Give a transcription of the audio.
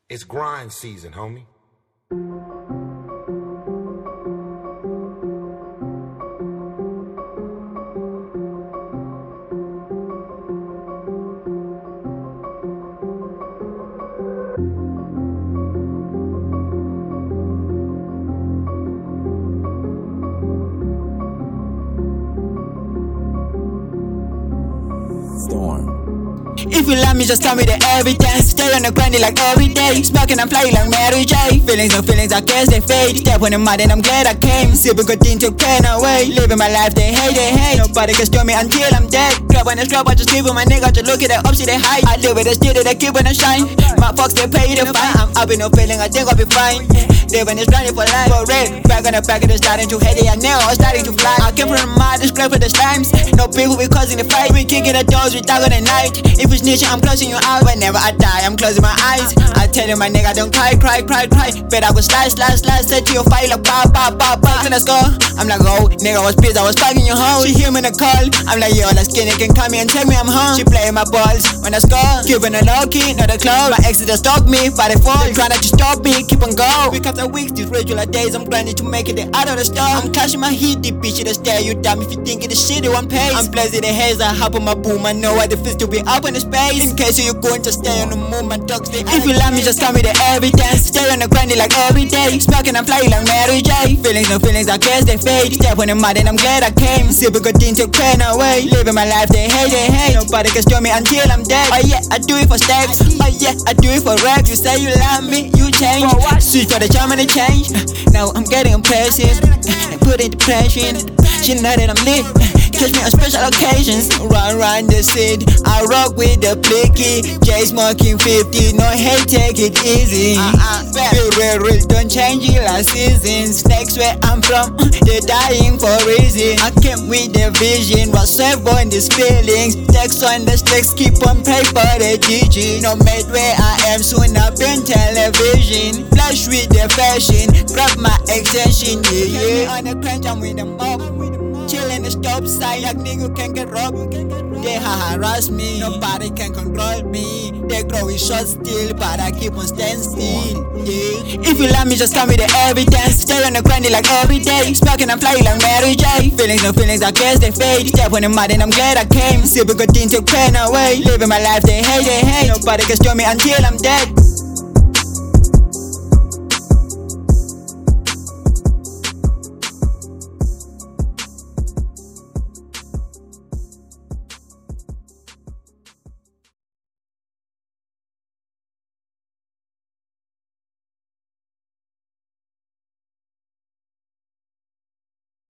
It's grind season, homie. If you love me, just tell me the evidence. Stay on the grind like every day. Smoking and flying like Mary J. Feelings, no feelings, I guess they fade. Step on the mud and I'm glad I came. Sipping good thing to can away. Living my life, they hate. Nobody can stop me until I'm dead. Grab on the scrub, I just sleep with my nigga. Just look at the ups, they hide. I live with the steel, they keep on the shine. My fucks, they pay the fine. I'm up in no feeling, I think I'll be fine. Living is running for life. For real, back on the back of the starting to head. I know I'm starting to fly. I came from the mud, the scrap for the slimes. No people, we causing the fight. We kicking the doors, we dog on the night. If it's snitching, I'm closing your eyes. Whenever I die, I'm closing my eyes. I tell you, my nigga, don't cry. Bet I go slash. Set to your fire like pop. And let's go. I'm like, oh, nigga was pissed, I was fucking your hoe. She hear me in the call. I'm like, yo, that skinny can come here and take me, I'm home. She playing my balls when I score. Keeping a low key, not a club. My exes just stalk me, but they fall. They try not to stop me, keep on go. Because of weeks, these regular days, I'm grinding to make it out of the store. I'm clashing my heat, the bitch, it'll stare you dumb if you think it is shit, it won't pay. I'm blessed in the haze, I hop on my boom. I know what it feels to be up in the space. In case you're going to stay on the moon, my dogs, they if you love me, just tell me the evidence. Stay on the grind like every day. Smoking and flying like Mary J. Feelings, no feelings, I guess they fade. Step on the mud and I'm glad I came. Sipping good thing to can away. Living my life, they hate. Nobody can stop me until I'm dead. Oh yeah, I do it for stacks. Oh yeah, I do it for rap. You say you love me, you change. Switch for the charm and the change. Now I'm getting impressive and putting depression. She know that I'm lit. Catch me on special occasions. Run the seed. I rock with the blicky. J smoking 50. No hate, take it easy. Real, don't change it last season. Snakes where I'm from, they're dying for reason. I came with the vision, was swept on these feelings. Text on the sticks, keep on pray for the GG. No matter where I am, soon I've been television. Flash with the fashion, grab my extension, yeah. On the crunch, I'm with the mob. Chill in the stop sign, like nigga can't get robbed. They harass me, nobody can control me. They growing short still, but I keep on standing still, yeah. If you love me, just tell me the evidence. Stay on the grind like every day. Smoking and flying like Mary J. Feelings, no feelings, I guess they fade. Step on the mud and I'm glad I came. Sipping good thing to can away. Living my life, they hate. Nobody can stop me until I'm dead.